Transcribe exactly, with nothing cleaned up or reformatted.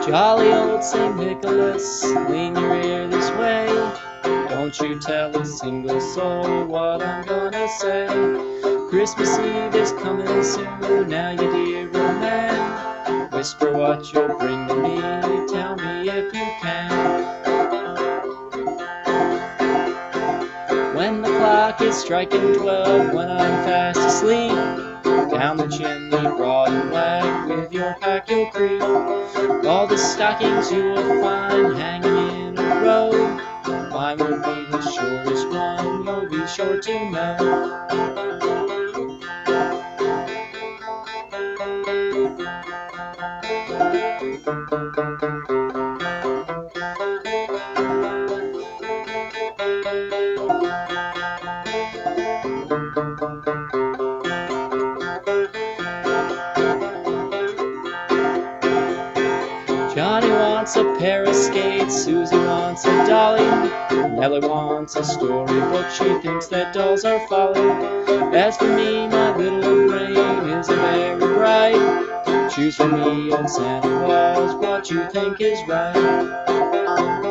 Jolly old Saint Nicholas, lean your ear this way. Don't you tell a single soul what I'm gonna say. Christmas Eve is coming soon, now you dear old man. Whisper what you'll bring to me, tell me if you can. When the clock is striking twelve, when I'm fast asleep, down the chimney broad and wide, with your pack you'll creep. All the stockings you will find hanging in a row, mine will be the shortest one, you'll be sure to know. Johnny wants a pair of skates, Susie wants a dolly, Nellie wants a storybook, she thinks that dolls are folly. As for me, my little brain isn't very bright. Choose for me, old Santa Claus, what you think is right.